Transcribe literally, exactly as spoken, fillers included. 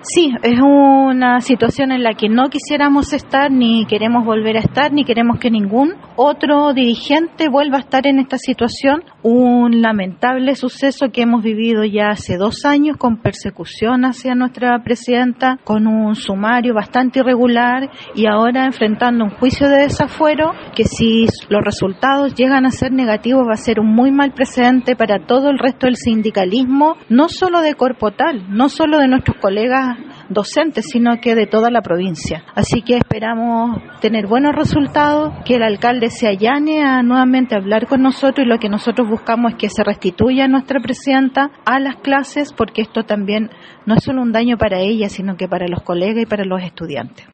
Sí, es una situación en la que no quisiéramos estar, ni queremos volver a estar, ni queremos que ningún otro dirigente vuelva a estar en esta situación. Un lamentable suceso que hemos vivido ya hace dos años con persecución hacia nuestra presidenta, con un sumario bastante irregular y ahora enfrentando un juicio de desafuero que, si los resultados llegan a ser negativos, va a ser un muy mal precedente para todo el resto del sindicalismo, no solo de Corpotal, no solo de nuestros colegas docentes, sino que de toda la provincia. Así que esperamos tener buenos resultados, que el alcalde se allane a nuevamente hablar con nosotros, y lo que nosotros buscamos es que se restituya a nuestra presidenta a las clases, porque esto también no es solo un daño para ella, sino que para los colegas y para los estudiantes.